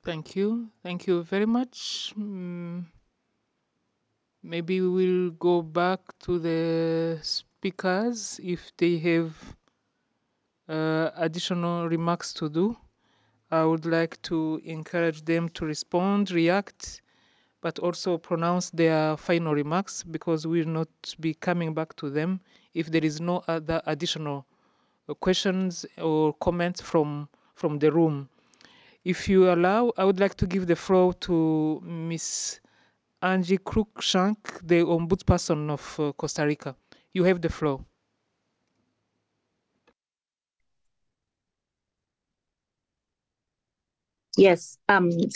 Thank you. Thank you very much. Maybe we'll go back to the speakers if they have additional remarks to do. I would like to encourage them to respond, react, but also pronounce their final remarks because we'll not be coming back to them if there is no other additional questions or comments from the room. If you allow, I would like to give the floor to Miss Angie Cruikshank, the ombudsperson of Costa Rica. You have the floor. Yes.